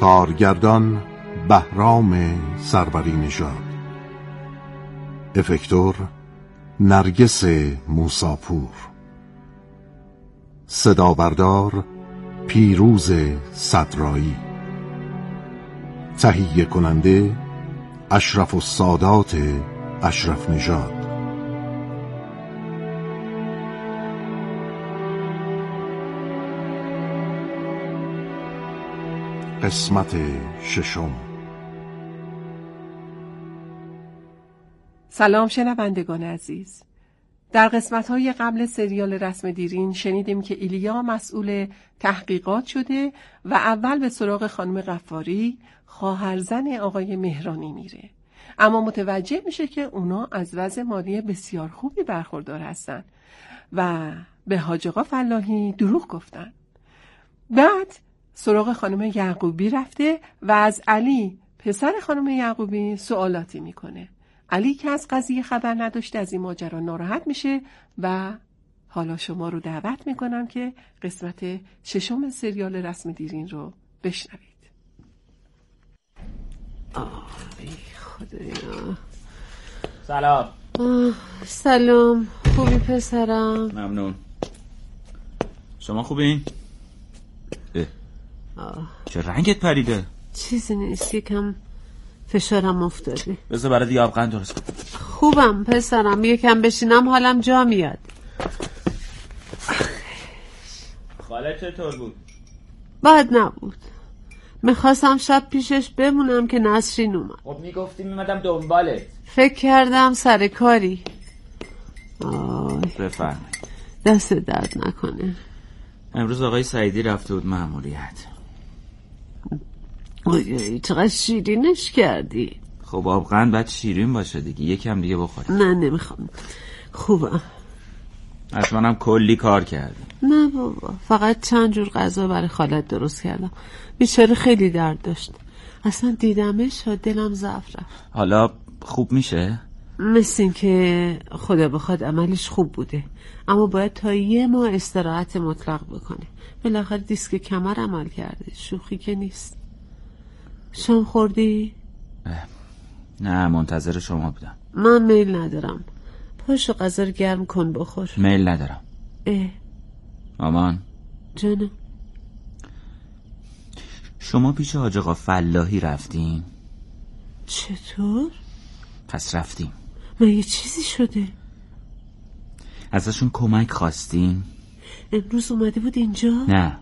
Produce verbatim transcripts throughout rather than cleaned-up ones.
کارگردان بهرام سروری نژاد، افکتور نرگس موساپور، صدابردار پیروز صدرایی، تهیه کننده اشرف السادات اشرف نژاد. قسمت ششم. سلام شنوندگان عزیز. در قسمت‌های قبل سریال رسم دیرین شنیدیم که ایلیا مسئول تحقیقات شده و اول به سراغ خانم غفاری، خواهرزن آقای مهرانی میره، اما متوجه میشه که اونا از وضع مالی بسیار خوبی برخوردار هستن و به حاج آقا فلاحی دروغ گفتن. بعد سراغ خانم یعقوبی رفته و از علی پسر خانم یعقوبی سوالاتی میکنه. علی که از قضیه خبر نداشته از این ماجرا ناراحت میشه و حالا شما رو دعوت میکنم که قسمت ششم سریال رسم دیرین رو بشنوید. آی خدایا. سلام. سلام، خوبی پسرم؟ ممنون. شما خوبین؟ آه. چه رنگت پریده؟ چیزی نیست، یکم فشارم افتاده. بذار برای دیگه آبقند درست کنم. خوبم پسرم، یکم بشینم حالم جا میاد. خاله چطور بود؟ بد نبود. میخواستم شب پیشش بمونم که نسرین اومد. خب میگفتی میمدم دنبالت. فکر کردم سر کاری. آی بفرمایید. دست درد نکنه. امروز آقای سعیدی رفته بود مأموریت. اوی چقدر شیرینش کردی. خب آبقند باید شیرین باشه دیگه، یکم دیگه بخوری. نه نمیخوام، خوبم. حتما هم کلی کار کردی. نه بابا، فقط چند جور غذا برای خالت درست کردم. بیچاره خیلی درد داشت، اصلا دیدمش دلم ضعف رفت. حالا خوب میشه؟ مثل این که خدا بخواد عملش خوب بوده، اما باید تا یه ماه استراحت مطلق بکنه. بالاخره دیسک کمر عمل کرده، شوخی که نیست. شام خوردی؟ نه منتظر شما بودم. من میل ندارم، پاشو غذا رو گرم کن بخور. میل ندارم. اه مامان جانم، شما پیش حاج آقا فلاحی رفتین؟ چطور؟ پس رفتیم. من یه چیزی شده؟ ازشون کمک خواستین؟ امروز اومده بود اینجا؟ نه،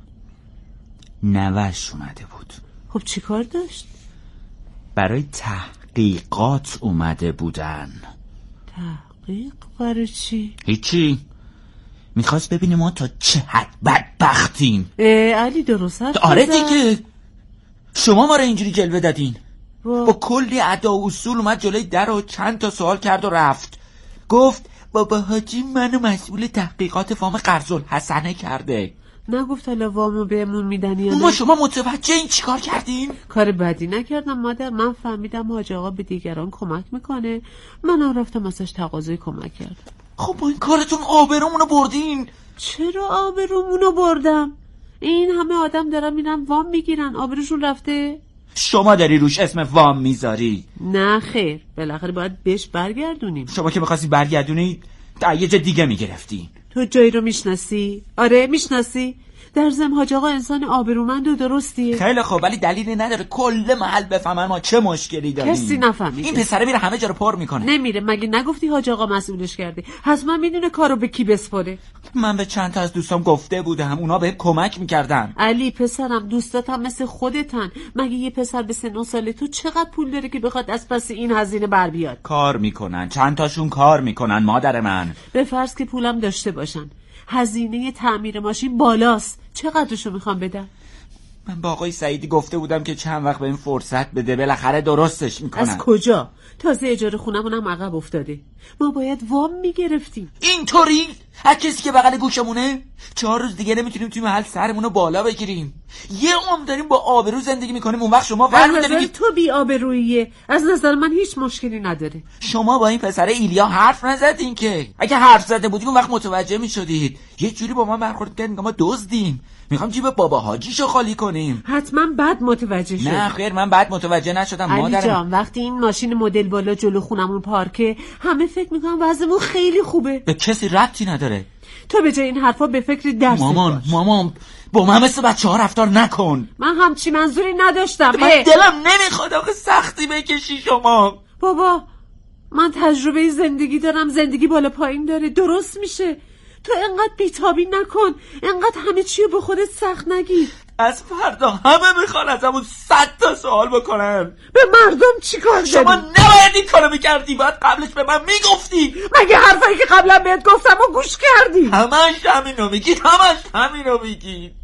نوش اومده بود. خب چی کار داشت؟ برای تحقیقات اومده بودن. تحقیق برای چی؟ هیچی، میخواست ببینه ما تا چه حد بدبختیم. علی درست هست؟ آره دیگه، شما ما رو اینجوری جلوه دادین. با, با کلی ادا و اصول اومد جلوی در و چند تا سوال کرد و رفت. گفت بابا حاجی منو مسئول تحقیقات وام قرض‌الحسنه کرده. نگفت حالا وامو بهمون میدن یا نه؟ ما شما متوجه این چیکار کردین؟ کار بدی نکردم مادر، من فهمیدم حاج آقا به دیگران کمک میکنه، منم رفتم ازش تقاضای کمک کردم. خب با این کارتون آبرومونو بردین. چرا آبرومونو بردم؟ این همه آدم دارن میرن وام میگیرن، آبروشون رفته؟ شما داری روش اسم وام میذاری. نه خیر، بالاخره باید بهش برگردونیم. شما که میخواستی برگردونی تا یه جا دیگه میگرفتی. تو جایی رو میشناسی؟ آره میشناسی؟ در ضمن حاج آقا انسان آبرومند و درستیه. خیلی خوب، ولی دلیلی نداره کل محل بفهمن ما چه مشکلی داریم. کسی نفهمیده. این پسره میره همه جا رو پر میکنه. نمیره، مگه نگفتی حاج آقا مسئولش کرده؟ حتما میدونه کارو به کی بسپاره. من به چند تا از دوستام گفته بودم، اونا بهم کمک میکردن. علی پسرم، دوستاتم مثل خودتن. مگه یه پسر به سن و سال تو چقدر پول داره که بخواد از پس این هزینه بر بیاد؟ کار میکنن، چند تاشون کار میکنن مادر من. به فرض که پولم داشته باشن، هزینه تعمیر ماشین بالاست، چقدرشو میخوام بدم؟ من با آقای سعیدی گفته بودم که چند وقت به این فرصت بده، بالاخره درستش میکنن. از کجا؟ تازه اجاره خونمونم عقب افتاده. ما باید وام میگرفتیم. اینطوری؟ هر کسی که بغل گوشمونه؟ چهار روز دیگه نمیتونیم توی محل سرمونو بالا بگیریم. یه عمر داریم با آبرو زندگی میکنیم، اون وقت شما ور میداریم. تو بی آبروییه، از نظر من هیچ مشکلی نداره. شما با این پسر ایلیا حرف نزدین که؟ اگه حرف زده بودیم اون وقت متوجه میشدید. یه جوری با ما برخورد کردین که ما دزدیم. میخوام جیب بابا حاجیشو خالی کنیم. حتما بد متوجه شد. نه خیر، من بد متوجه نشدم علی مادرم. جان وقتی این ماشین مدل بالا جلو خونمون پارکه همه فکر میکنن وضعمون خیلی خوبه. به کسی ربطی نداره. تو به جای این حرفا به فکر درست مامان باش. مامان با من مثل بچه ها رفتار نکن. من همچی منظوری نداشتم. من دلم نمیخواد آخه سختی بکشی شما. بابا من تجربه زندگی دارم، زندگی بالا پایین داره، درست میشه. تو انقدر بیتابی نکن، انقدر همه چی رو به خودت سخت نگیر. از فردا همه میخوان از همون صد تا سوال بکنن. به مردم چی کار داری؟ شما نباید این کارو میکردی، باید قبلش به من میگفتی. مگه حرفایی که قبلا بهت گفتم و گوش کردی؟ همش همینو میگید، همش همینو میگید.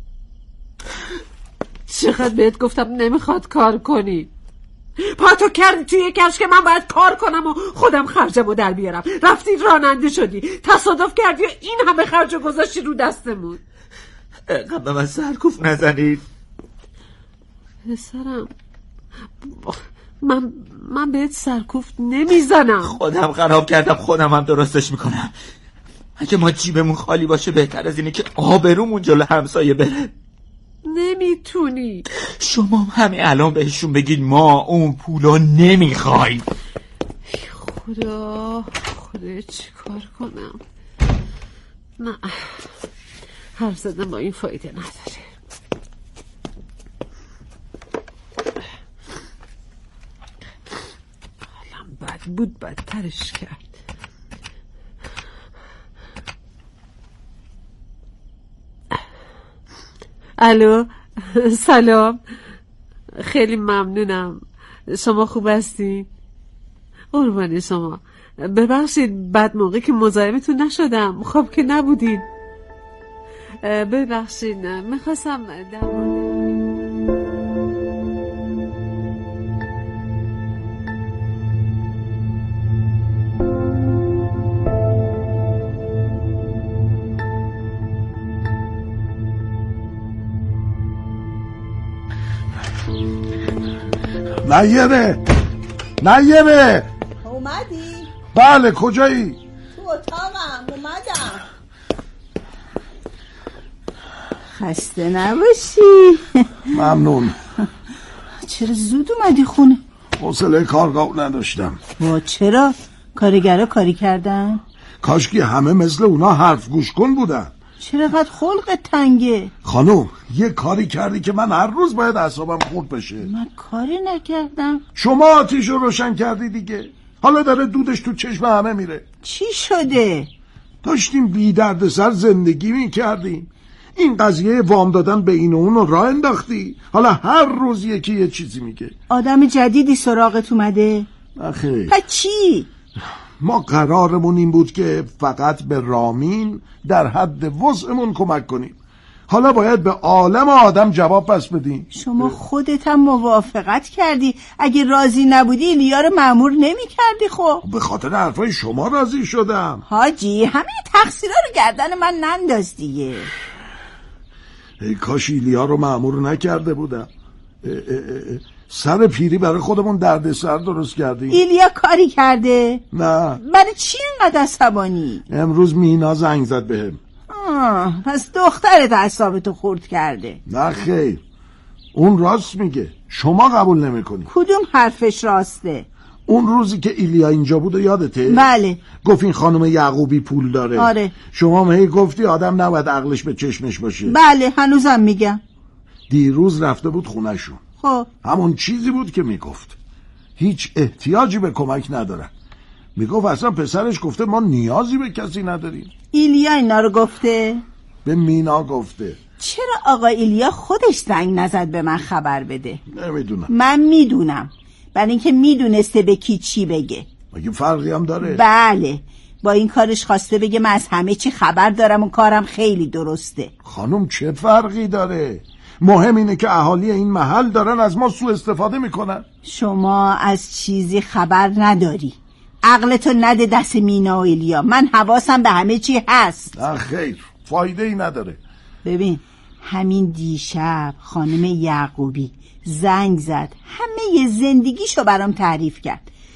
چقدر بهت گفتم نمیخواد کار کنی. پاتو کردی توی کفش که من باید کار کنم و خودم خرجمو در بیارم. رفتی راننده شدی، تصادف کردی و این همه خرجو گذاشتی رو دستمون. اینقدر به من سرکوف نزنید. پسرم من من بهت سرکوف نمیزنم. خودم خراب کردم، خودم هم درستش میکنم. اگه ما جیبمون خالی باشه بهتر از اینه که آبرومون جلو همسایه بره. نمیتونی. شما همه الان بهشون بگید ما اون پولا نمیخوایم. خدا خدا چی کار کنم؟ نه حرف زدن با این فایده نداره. حالم بد بود بدترش کرد. الو سلام، خیلی ممنونم. شما خوب هستی؟ قربان شما. ببخشید بد موقع که مزاحمتون نشدم، خواب که نبودین. ببخشید میخواستم در مورد نیمه نیمه اومدی؟ بله کجایی؟ تو اتاقم اومدم. خسته نباشی. ممنون. چرا زود اومدی خونه؟ حوصله کارگاه نداشتم. با چرا؟ کارگرها کاری کردن؟ کاشکی همه مثل اونا حرف گوش کن بودن. چرا قد خلقت تنگه؟ خانوم یه کاری کردی که من هر روز باید اعصابم خورد بشه. من کاری نکردم. شما آتیش رو روشن کردی دیگه، حالا داره دودش تو چشم همه میره. چی شده؟ داشتیم بی درد سر زندگی میکردیم، این قضیه وام دادن به این و اون رو راه انداختی، حالا هر روز یکی یه چیزی میگه. آدم جدیدی سراغت اومده؟ آخه پس چی؟ ما قرارمون این بود که فقط به رامین در حد وسعمون کمک کنیم، حالا باید به عالم آدم جواب پس بدیم. شما خودت هم موافقت کردی، اگه راضی نبودی ایلیا رو مأمور نمی کردی. خب به خاطر حرفای شما راضی شدم. حاجی همه تقصیرها رو گردن من ننداز دیگه. ای کاش ایلیا رو مأمور نکرده بودم. اه اه اه. سر پیری برای خودمون درد سر درست کردیم. ایلیا کاری کرده؟ نه. برای چی اینقدر عصبانی؟ امروز مینا زنگ زد بهم. آه پس دخترت اعصابتو خورد کرده. نه خیر، اون راست میگه، شما قبول نمیکنی. کدوم حرفش راسته؟ اون روزی که ایلیا اینجا بود و یادته؟ بله. گفت این خانم یعقوبی پول داره. آره. شما هی گفتی آدم نباید عقلش به چشمش باشه. بله هنوزم میگم. دیروز رفته بود خونه‌شون. خب همون چیزی بود که میگفت، هیچ احتیاجی به کمک ندارن. میگفت اصلا پسرش گفته ما نیازی به کسی نداریم. ایلیا اینا رو گفته؟ به مینا گفته. چرا آقا ایلیا خودش زنگ نزد به من خبر بده؟ نمیدونم. من میدونم، برای اینکه میدونسته به کی چی بگه. مگه فرقی هم داره؟ بله، با این کارش خواسته بگه من از همه چی خبر دارم و کارم خیلی درسته. خانم چه فرقی داره؟ مهم اینه که اهالی این محل دارن از ما سوء استفاده میکنن. شما از چیزی خبر نداری، عقلتو نده دست مینا و ایلیا. من حواسم به همه چی هست. نه خیر، فایده ای نداره. ببین همین دیشب خانم یعقوبی زنگ زد، همه ی زندگیشو برام تعریف کرد.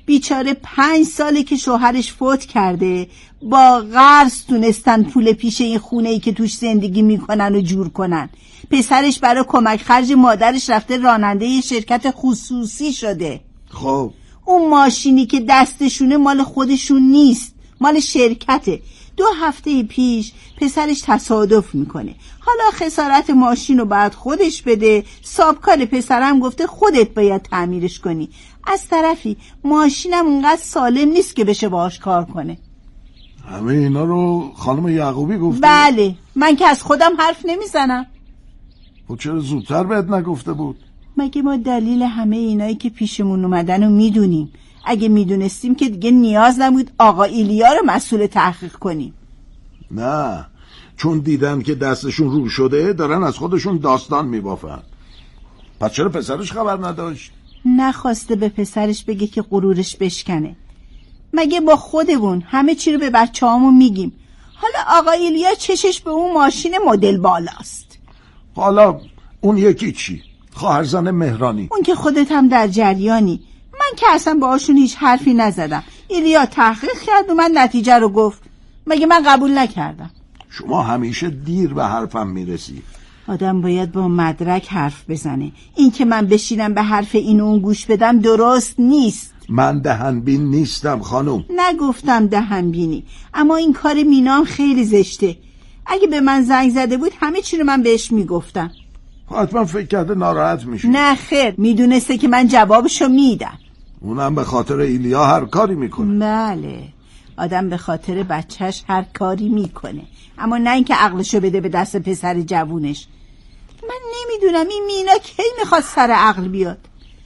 بیچاره پنج ساله که شوهرش فوت کرده، با قرض تونستن پول پیش این خونه‌ای که توش زندگی میکنن و جور کنن. پسرش برای کمک خرج مادرش رفته راننده یه شرکت خصوصی شده. خب اون ماشینی که دستشونه مال خودشون نیست، مال شرکته. دو هفته پیش پسرش تصادف میکنه. حالا خسارت ماشین رو باید خودش بده. صاحبکار پسرم گفته خودت باید تعمیرش کنی. از طرفی ماشینم اونقدر سالم نیست که بشه باهاش کار کنه. همه اینا رو خانم یعقوبی گفته؟ بله، من که از خودم حرف نمیزنم. خب چرا زودتر بهت نگفته بود؟ مگه ما دلیل همه اینایی که پیشمون اومدن رو میدونیم؟ اگه میدونستیم که دیگه نیاز نبود آقا ایلیا رو مسئول تحقیق کنیم. نه، چون دیدن که دستشون رو شده دارن از خودشون داستان میبافن. پس چرا پسرش خبر نداشت؟ نخواسته به پسرش بگه که غرورش بشکنه. مگه با خودمون همه چی رو به بچه هامون میگیم؟ حالا آقا ایلیا چشش به اون ماشین مدل بالاست. حالا اون یکی چی؟ خواهرزن مهرانی. اون که خودت هم در جریانی. من که اصلا باهاشون هیچ حرفی نزدم. ایلیا تحقیق کرد و من نتیجه رو گفت. مگه من قبول نکردم؟ شما همیشه دیر به حرفم میرسی. آدم باید با مدرک حرف بزنه. این که من بشینم به حرف این و اون گوش بدم درست نیست. من دهنبین نیستم خانم. نگفتم دهنبینی، اما این کار مینام خیلی زشته. اگه به من زنگ زده بود همه چی رو من بهش میگفتم. حتما فکر کرده ناراحت میشی. نه خیر، میدونسته که من جوابشو میدم. اونم به خاطر ایلیا هر کاری میکنه. بله، آدم به خاطر بچهش هر کاری میکنه، اما نه اینکه عقلشو بده به دست پسر جوونش. من نمیدونم این مینا کی میخواد سر عقل بیاد.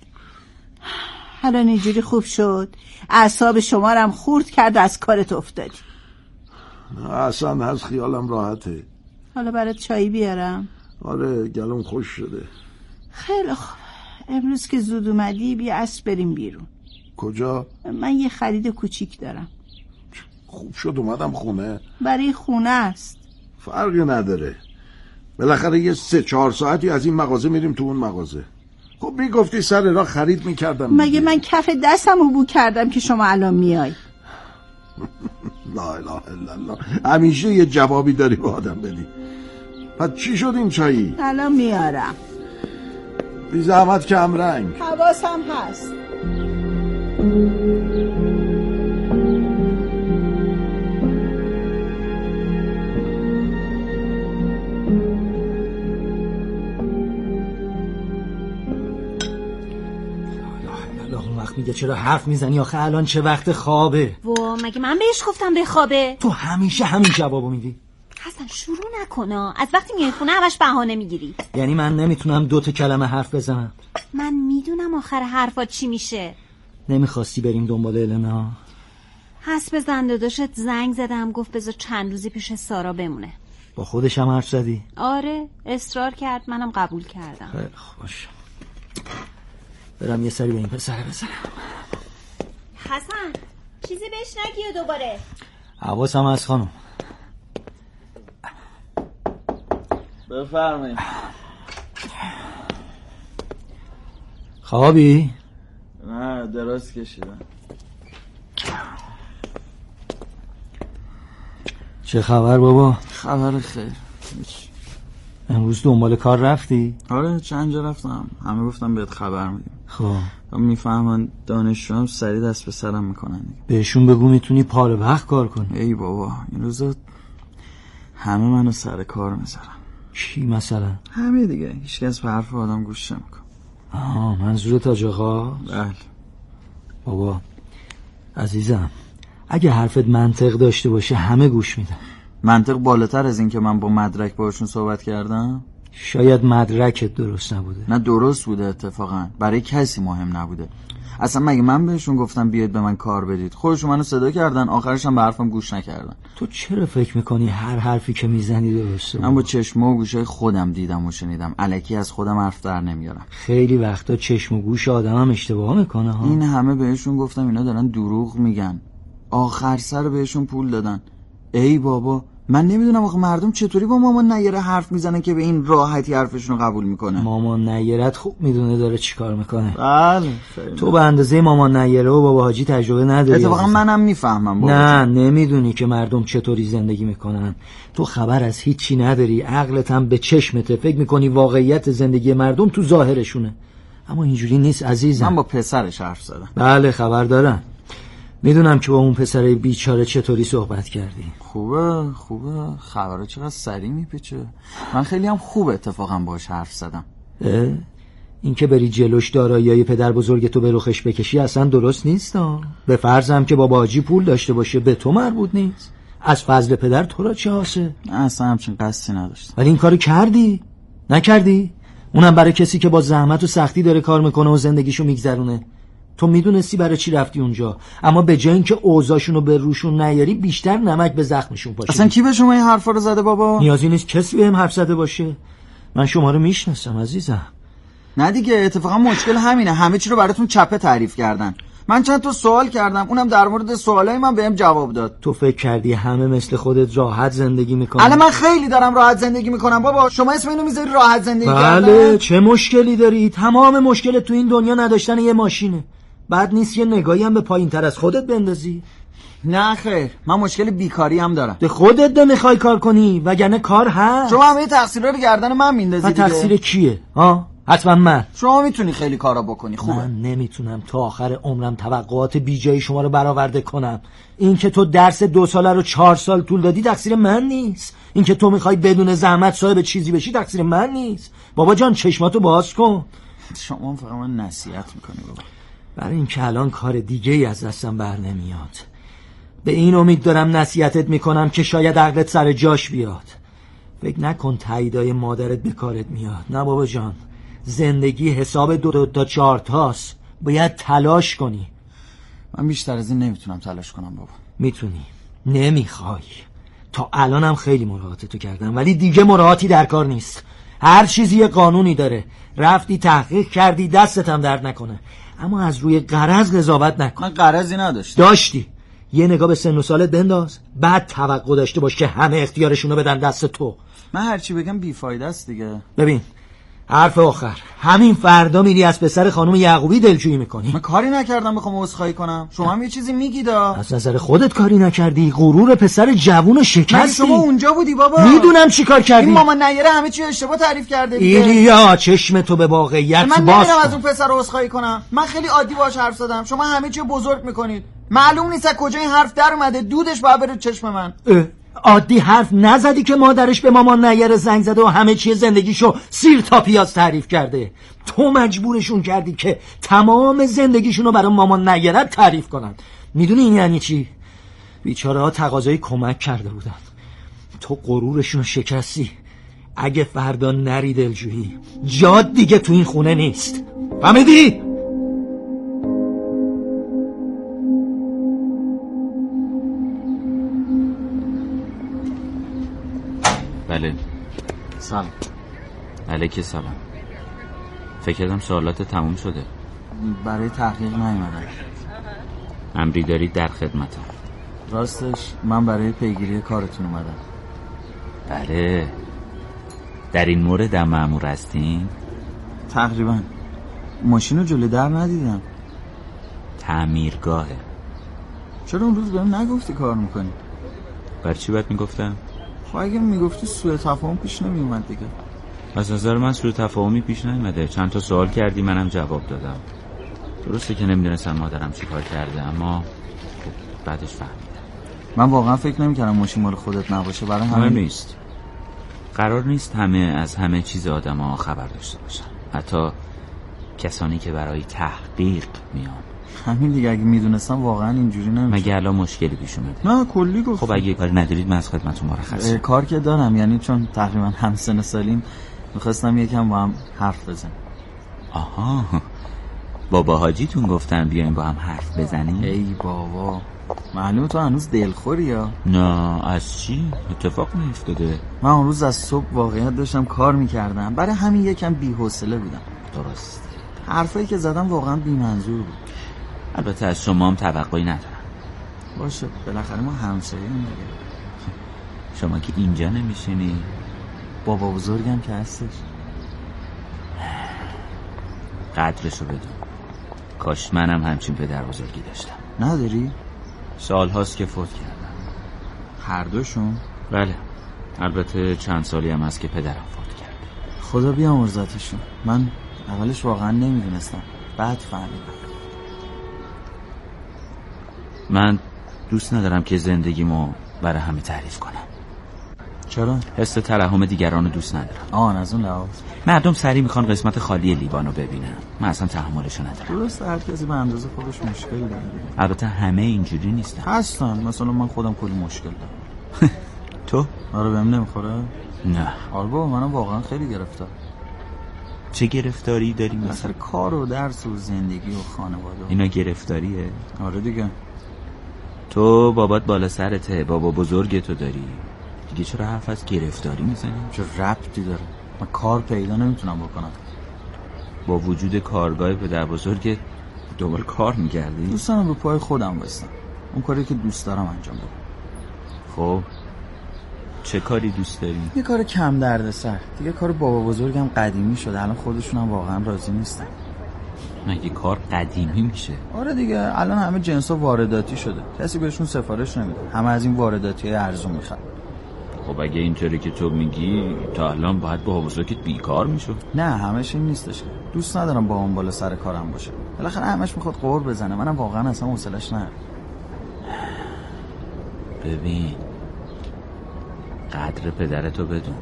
حالا اینجوری خوب شد، اعصاب شما رو هم خورد کرد و از کارت افتادی. اصلا از خیالم راحته. حالا برات چایی بیارم؟ آره، گلوم خوش شده. خیلی خوب، امروز که زود اومدی بیا عصر بریم بیرون. کجا؟ من یه خرید کوچیک دارم. خوب شد اومدم خونه. برای خونه است. فرقی نداره، بالاخره یه سه چهار ساعتی از این مغازه میریم تو اون مغازه. خب میگفتی سر راه خرید میکردم. مگه من کف دستم رو بو کردم که شما الان میای؟ لا اله الا الله، همیشه یه جوابی داری به آدم بدی. پس چی شد این چایی؟ الان میارم. بی زحمت کم رنگ. حواسم هست. میگه چرا حرف میزنی آخه الان چه وقت خوابه؟ وا مگه من بهش گفتم به خوابه؟ تو همیشه همین جوابو میدی. حسن شروع نکنا، از وقتی میای خونه همش بهانه میگیری. یعنی من نمیتونم دو تا کلمه حرف بزنم؟ من میدونم آخر حرفات چی میشه. نمیخواستی بریم دنبال النا؟ حسب زنداداشت زنگ زدم، گفت بذار چند روزی پیش سارا بمونه. با خودش هم حرف زدی؟ آره، اصرار کرد، منم قبول کردم. خیلی خوب باشه، برم یه سری به این پسره بزنم. حسن چیزی بهش نگی دوباره. حواسم هست خانم. بفرمایید. خوابی؟ نه دراز کشیدم. چه خبر بابا؟ خبر خیر. امروز دنبال کار رفتی؟ آره چند جا رفتم، همه گفتم بهت خبر میدیم. خب میفهمن دانشجو هم سریع دست به سرم میکنن. بهشون بگو میتونی پاره وقت کار کنی. ای بابا این روزا همه منو سر کار میذارن. چی مثلا؟ همه دیگه، هیچ کس به حرف آدم گوش نمیکنه. آها منظور تاج آقا؟ بله. بابا عزیزم اگه حرفت منطق داشته باشه همه گوش میدن. منطق بالاتر از این که من با مدرک باشون صحبت کردم؟ شاید مدرکت درست نبوده. نه درست بوده، اتفاقا برای کسی مهم نبوده. اصلا مگه من بهشون گفتم بیاید به من کار بدید؟ خودشون منو صدا کردن، آخرش هم به حرفم گوش نکردن. تو چرا فکر میکنی هر حرفی که میزنی درسته؟ من با چشم و گوشای خودم دیدم و شنیدم، الکی از خودم حرف در نمیارم. خیلی وقتا چشم و گوش آدمم اشتباه میکنه ها. این همه بهشون گفتم اینا دارن دروغ میگن، آخر سر بهشون پول دادن. ای بابا من نمیدونم آخه مردم چطوری با مامان نیره حرف میزنن که به این راحتی حرفشون رو قبول میکنه. مامان نیرت خوب میدونه داره چیکار میکنه. بله تو به اندازه مامان نیره و بابا حاجی تجربه نداری. اتفاقا منم میفهمم بابا. نه نمیدونی که مردم چطوری زندگی میکنن. تو خبر از هیچی نداری، عقلت هم به چشمته، فکر میکنی واقعیت زندگی مردم تو ظاهرشونه، اما اینجوری نیست عزیزم. من با پسرش حرف زدم. بله خبر دارم، میدونم که با اون پسر بیچاره چطوری صحبت کردی. خوبه خوبه، خبره چقدر سریع میپیچه. من خیلی هم خوب اتفاقا باش حرف زدم. این که بری جلوش دارایی‌های پدر بزرگ تو به رخش بکشی اصلا درست نیست. به فرضم که بابا حاجی پول داشته باشه به تو مربوط نیست. از فضل پدر تو را چه حاصل؟ نه اصلا همچین قصدی نداشتم. ولی این کارو کردی؟ نکردی؟ اونم برای کسی که با زحمت و سختی داره کار میکنه و زندگیشو میگذرونه. تو میدونستی برای چی رفتی اونجا، اما به جای اینکه اوضاعشون رو به روشون نیاری بیشتر نمک به زخمشون پاشیدی. اصلا کی به شما این حرفا رو زده بابا؟ نیازی نیست کسی بهم حرف زده باشه، من شما رو میشناسم عزیزم. نه دیگه اتفاقا مشکل همینه، همه چی رو براتون چپه تعریف کردن. من چند تا سوال کردم، اونم در مورد سوالای من بهم جواب داد. تو فکر کردی همه مثل خودت راحت زندگی میکنن؟ الان من خیلی دارم راحت زندگی میکنم بابا، شما اسم اینو میذاری راحت زندگی کردن؟ بله چه مشکلی داری؟ تمام مشکل تو این دنیا نداشتن یه ماشینه. بعد نیست یه نگاهی هم به پایین تر از خودت بندازی؟ نه خیر، من مشکل بیکاری هم دارم. ده خودت نمیخوای کار کنی وگرنه کار هست. شما همه تقصیرها رو گردن من میندازی دیگه. تقصیر کیه؟ ها؟ حتما من. شما میتونی خیلی کارا بکنی. خوبه. من نمیتونم تا آخر عمرم توقعات بیجای شما رو برآورده کنم. این که تو درس دو ساله رو چهار سال طول دادی تقصیر من نیست. این که تو میخوای بدون زحمت صاحب چیزی بشی تقصیر من نیست. بابا جان چشماتو باز کن. شما فقط من نصیحت میکنی بابا. برای این که الان کار دیگه ای از دستم بر نمیاد. به این امید دارم نصیحتت میکنم که شاید عقلت سر جاش بیاد. فکر نکن تاییدای مادرت به کارت میاد. نه بابا جان، زندگی حساب دو, دو تا چهار تاست، باید تلاش کنی. من بیشتر از این نمیتونم تلاش کنم بابا. میتونی، نمیخوای. تا الانم خیلی مراعاتتو کردم ولی دیگه مراعاتی در کار نیست. هر چیزی یه قانونی داره. رفتی تحقیق کردی دستتم درد نکنه، اما از روی غرض قضاوت نکن. من غرضی نداشتم. داشتی. یه نگاه به سن و سالت بنداز، بعد توقع داشته باش که همه اختیارشونو بدن دست تو. من هرچی بگم بیفایده است دیگه. ببین حرف آخر، همین فردا میری از پسر خانم یعقوبی دلجویی میکنی. من کاری نکردم بخوام عذرخواهی کنم. شما هم یه چیزی میگیدا. از نظر خودت کاری نکردی، غرور پسر جوون شکستی. شما اونجا بودی بابا. میدونم چی کار کردی. این مامان نیره همه چی اشتباه تعریف کرده دیگه. ایلیا چشم تو به واقعیت باز کن. من نمیرم از اون پسر عذرخواهی کنم. من خیلی عادی باهاش حرف زدم. شما همه چی بزرگ میکنید. معلوم نیست از کجا این حرف در اومده. دودش باید بره چشم من. عادی حرف نزدی که مادرش به مامان نیره زنگ زده و همه چیز زندگیشو سیر تا پیاز تعریف کرده. تو مجبورشون کردی که تمام زندگیشونو برای مامان نیره تعریف کنن. میدونی این یعنی چی؟ بیچاره ها تقاضای کمک کرده بودن، تو غرورشونو شکستی. اگه فردا نری دلجویی جاد دیگه تو این خونه نیست. فهمیدی؟ بله. سلام. علیک سلام. فکر کردم سوالات تموم شده. برای تحقیق نیومدم. امری دارید در خدمتم. راستش من برای پیگیری کارتون اومدم. بله. در این مورد هم مأمور هستین؟ تقریبا. ماشین رو جلوی در ندیدم. تعمیرگاهه. چرا اون روز بهم نگفتی کار میکنی؟ برای چی باید میگفتم؟ خب اگه میگفتی سوء تفاهم پیش نمیومد دیگه. از نظر من سوء تفاهمی پیش نیومده. چند تا سوال کردی منم جواب دادم. درسته که نمیدونستم مادرم چی کار کرده، اما بعدش فهمیدم. من واقعا فکر نمیکردم ماشین مال خودت نباشه. برای همین نیست. قرار نیست همه از همه چیز آدم ها خبر داشته باشن، حتی کسانی که برای تحقیق میان. همین دیگه، اگه میدونستم واقعا اینجوری نمیشه. مگه الان مشکلی پیش اومده؟ نه کلی گفت. خب اگه کاری ندارید من از خدمتتون مرخصم. کار که دارم، یعنی چون تقریبا همسن سالیم میخواستم یکم با هم حرف بزنیم. آها، بابا حاجیتون گفتن بیاین با هم حرف بزنیم؟ ای بابا، معلومه تو هنوز دلخوری یا؟ نه از چی؟ اتفاق نیفتاده. من اون روز از صبح واقعیت داشتم کار میکردم، برای همین یکم بی‌حوصله بودم. درست. حرفایی که زدم واقعا بی‌منظور بود. البته از شما هم توقعی ندارم. باشه، بالاخره ما همسایه‌ایم دیگه. شما که اینجا نمیشینی. بابا بزرگم که هستش. قدرشو بدون. کاش منم همچین پدر بزرگی داشتم. نداری؟ سال هاست که فوت کردم. هر دوشون؟ بله، البته چند سالی هم هست که پدرم فوت کرد. خدا بیامرزتشون. من اولش واقعا نمیدونستم، بعد فهمیدم. من دوست ندارم که زندگیمو برای همه تعریف کنم. چرا؟ حس ترحم دیگران رو دوست ندارم. آن از اون لحاظ مردم سریع میخوان قسمت خالی لیوانو ببینن. من اصلا تحملشو ندارم. درست، هر کسی به اندازه خودش مشکل داره. البته همه اینجوری نیستن. هستن، مثلا من خودم کلی مشکل دارم. تو؟ آره بهم نمیخوره؟ نه. آره بابا منم واقعا خیلی گرفتار. چه گرفتاری داری مثلا؟ مثلا کار و درس و زندگی و خانواده و... اینا گرفتاریه؟ آره دیگه. تو بابات بالا سرته، بابا بزرگ تو داری دیگه، چرا حرف از گرفتاری میزنی؟ چه ربطی داره؟ من کار پیدا نمیتونم بکنم. با وجود کارگاه پدر بزرگ دوباره کار میگردی؟ دوست دارم رو پای خودم بستم، اون کاری که دوست دارم انجام بدم. خب چه کاری دوست داری؟ یه کار کم دردسر. دیگه کار بابا بزرگم قدیمی شده، الان خودشون هم واقعا راضی نیستن. مگه کار قدیمی میشه؟ آره دیگه، الان همه جنسا وارداتی شده، کسی بهشون سفارش نمیده، همه از این وارداتی های ارزون میخوان. خب اگه اینطوری که تو میگی تا الان باید بابا بزرگت بیکار میشد. نه همش این نیستش، دوست ندارم با اون بالا سر کارم باشه، بالاخره همش میخواد قور بزنه، منم واقعا اصلا حوصله‌اش ندارم. ببین، قدر پدرتو بدون،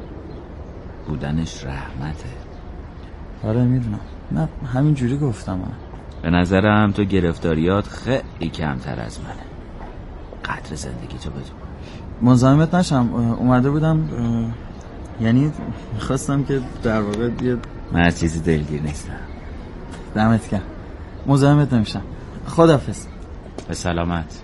بودنش رحمته. آره میدونم، نه همین جوری گفتم. من به نظرم تو گرفتاریات خیلی کمتر از منه. قدر زندگی تو بدون. مزاحمت نشم، اومده بودم یعنی میخواستم که در واقع یه من از چیزی دلگیر نیستم. دمت گرم، مزاحمت نمیشم. خداحافظ. به سلامت.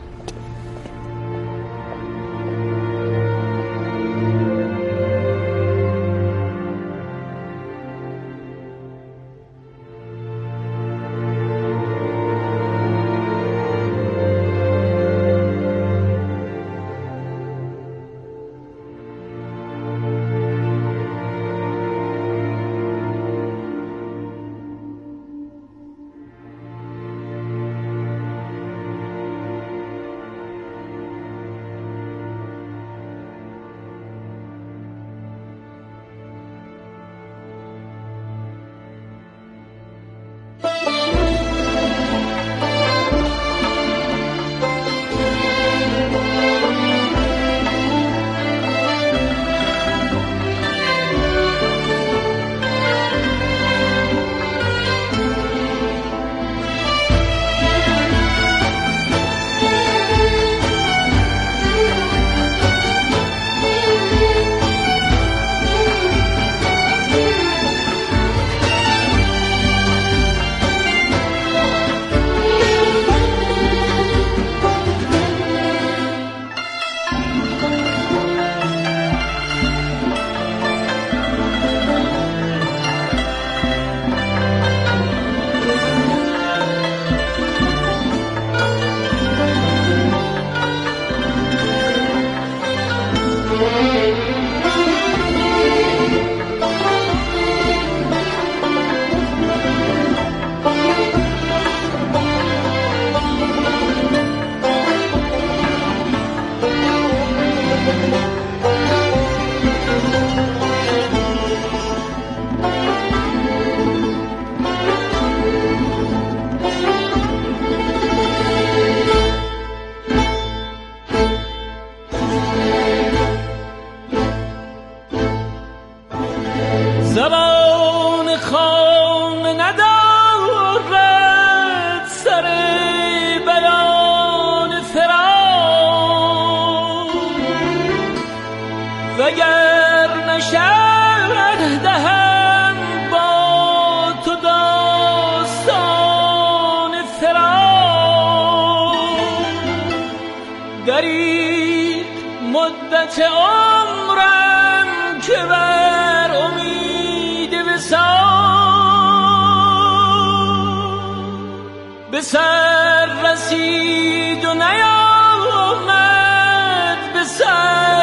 مدت عمرم که بر امید وصال به سر رسید و نیامد به سر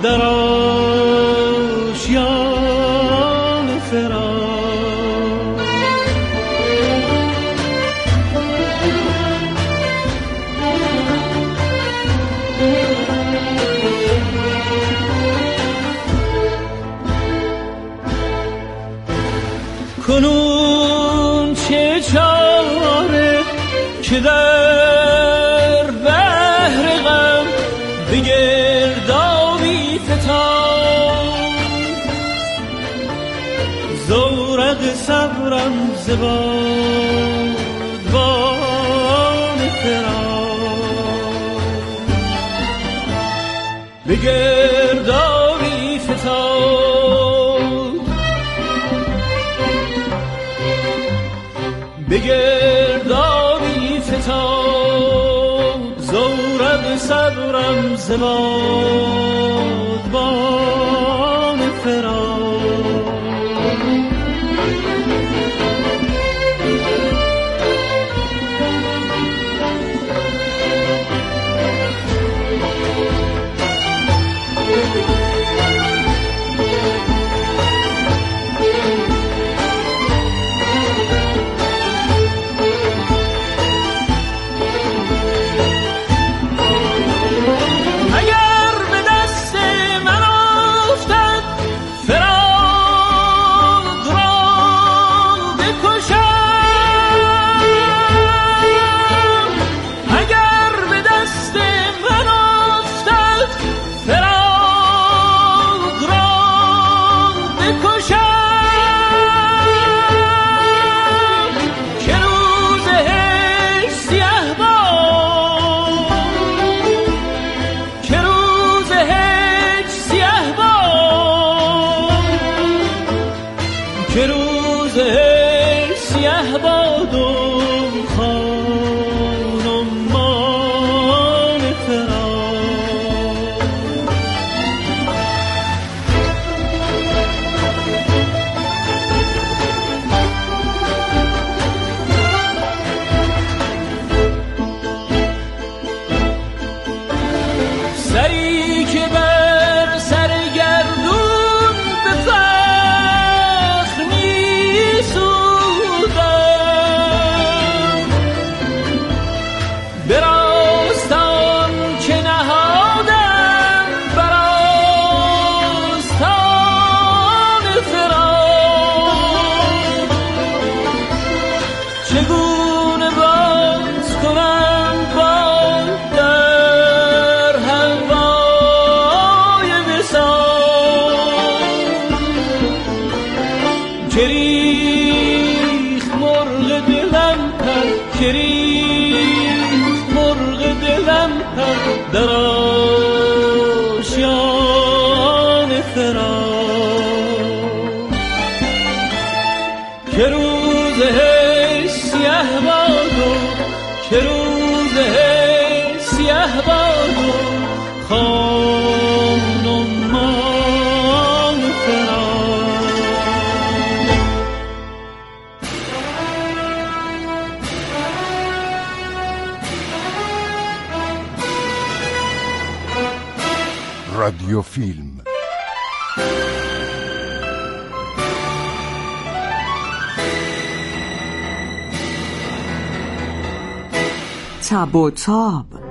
در آشیان فراق. کنون چه چاره که در بحر غم به گردابی فتاد، زورق صبرم ز بادبان فراق. به گردابی فتاد، به گردابی فتاد، زورق صبرم ز بادبان فراق. در آشیان فراق. که روزه سیاه باد و که روزه سیاه باد و خانمان فراق. رادیو فیلم تب و تاب.